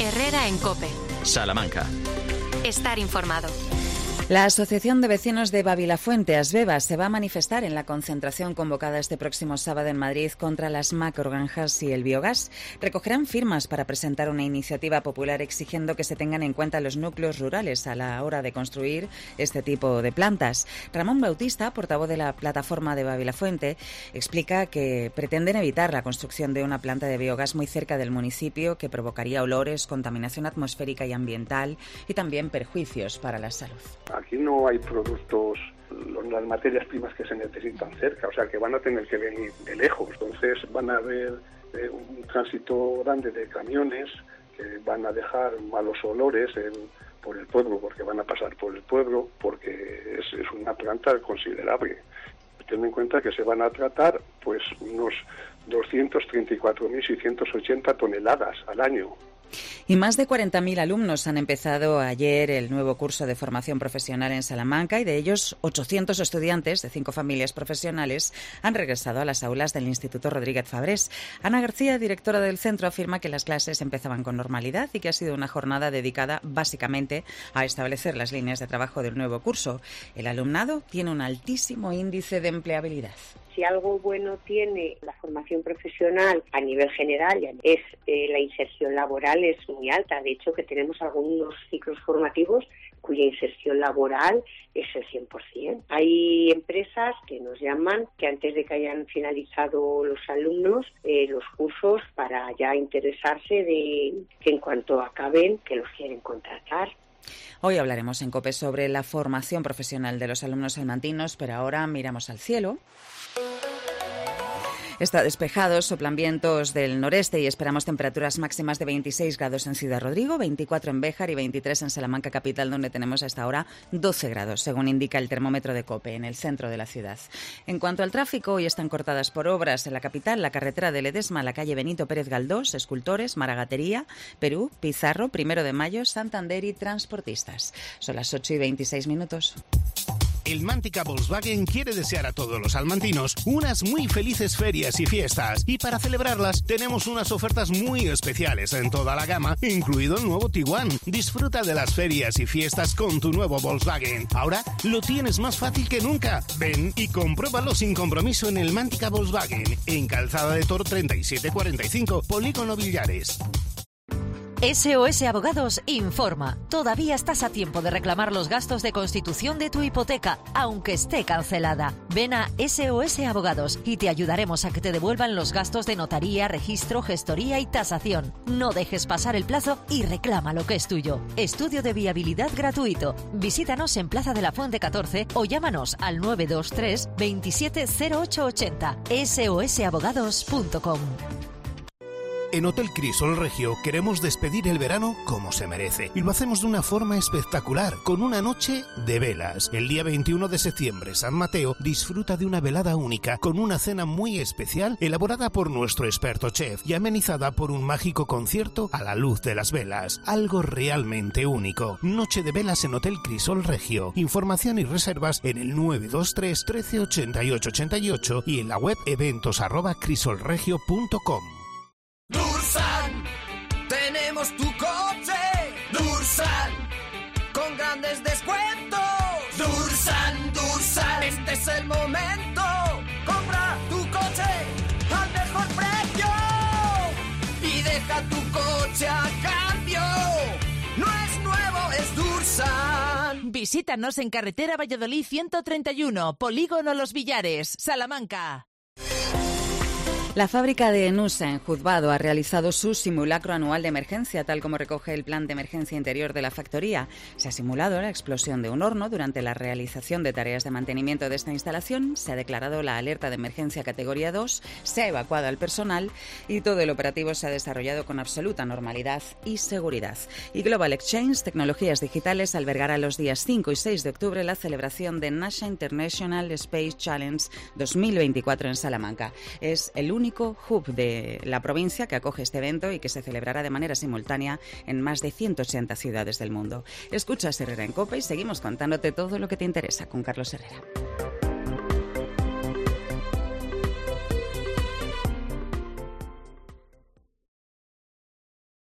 Herrera en COPE. Salamanca. Estar informado. La Asociación de Vecinos de Babilafuente, Asbeba, se va a manifestar en la concentración convocada este próximo sábado en Madrid contra las macrogranjas y el biogás. Recogerán firmas para presentar una iniciativa popular exigiendo que se tengan en cuenta los núcleos rurales a la hora de construir este tipo de plantas. Ramón Bautista, portavoz de la plataforma de Babilafuente, explica que pretenden evitar la construcción de una planta de biogás muy cerca del municipio que provocaría olores, contaminación atmosférica y ambiental y también perjuicios para la salud. Aquí no hay productos, las materias primas que se necesitan cerca, o sea que van a tener que venir de lejos. Entonces van a haber un tránsito grande de camiones que van a dejar malos olores por el pueblo, porque van a pasar por el pueblo, porque es una planta considerable. Ten en cuenta que se van a tratar pues unos 234.680 toneladas al año. Y más de 40.000 alumnos han empezado ayer el nuevo curso de formación profesional en Salamanca y de ellos 800 estudiantes de 5 familias profesionales han regresado a las aulas del Instituto Rodríguez Fabrés. Ana García, directora del centro, afirma que las clases empezaban con normalidad y que ha sido una jornada dedicada básicamente a establecer las líneas de trabajo del nuevo curso. El alumnado tiene un altísimo índice de empleabilidad. Si algo bueno tiene la formación profesional a nivel general es la inserción laboral es muy alta. De hecho, que tenemos algunos ciclos formativos cuya inserción laboral es el 100%. Hay empresas que nos llaman que antes de que hayan finalizado los alumnos los cursos para ya interesarse de que en cuanto acaben que los quieren contratar. Hoy hablaremos en COPE sobre la formación profesional de los alumnos salmantinos, pero ahora miramos al cielo. Está despejado, soplan vientos del noreste y esperamos temperaturas máximas de 26 grados en Ciudad Rodrigo, 24 en Béjar y 23 en Salamanca capital, donde tenemos hasta ahora 12 grados, según indica el termómetro de COPE, en el centro de la ciudad. En cuanto al tráfico, hoy están cortadas por obras en la capital la carretera de Ledesma, la calle Benito Pérez Galdós, Escultores, Maragatería, Perú, Pizarro, 1 de Mayo, Santander y Transportistas. Son las 8:26. El Mántica Volkswagen quiere desear a todos los salmantinos unas muy felices ferias y fiestas. Y para celebrarlas tenemos unas ofertas muy especiales en toda la gama, incluido el nuevo Tiguan. Disfruta de las ferias y fiestas con tu nuevo Volkswagen. Ahora lo tienes más fácil que nunca. Ven y compruébalo sin compromiso en el Mántica Volkswagen, en Calzada de Toro 3745, Polígono Villares. SOS Abogados informa. Todavía estás a tiempo de reclamar los gastos de constitución de tu hipoteca, aunque esté cancelada. Ven a SOS Abogados y te ayudaremos a que te devuelvan los gastos de notaría, registro, gestoría y tasación. No dejes pasar el plazo y reclama lo que es tuyo. Estudio de viabilidad gratuito. Visítanos en Plaza de la Fuente 14 o llámanos al 923 27 0880. sosabogados.com. En Hotel Crisol Regio queremos despedir el verano como se merece y lo hacemos de una forma espectacular, con una noche de velas. El día 21 de septiembre, San Mateo disfruta de una velada única con una cena muy especial elaborada por nuestro experto chef y amenizada por un mágico concierto a la luz de las velas. Algo realmente único. Noche de velas en Hotel Crisol Regio. Información y reservas en el 923 13 88 88 y en la web eventos@crisolregio.com. Dursan, tenemos tu coche. Dursan, con grandes descuentos. Dursan, este es el momento. Compra tu coche al mejor precio y deja tu coche a cambio. No es nuevo, es Dursan. Visítanos en carretera Valladolid 131, Polígono Los Villares, Salamanca. La fábrica de Nusa, en Juzbado, ha realizado su simulacro anual de emergencia, tal como recoge el plan de emergencia interior de la factoría. Se ha simulado la explosión de un horno durante la realización de tareas de mantenimiento de esta instalación, se ha declarado la alerta de emergencia categoría 2, se ha evacuado al personal y todo el operativo se ha desarrollado con absoluta normalidad y seguridad. Y Global Exchange Tecnologías Digitales albergará los días 5 y 6 de octubre la celebración de NASA International Space Challenge 2024 en Salamanca. Es el único hub de la provincia que acoge este evento y que se celebrará de manera simultánea en más de 180 ciudades del mundo. Escuchas Herrera en COPE y seguimos contándote todo lo que te interesa con Carlos Herrera.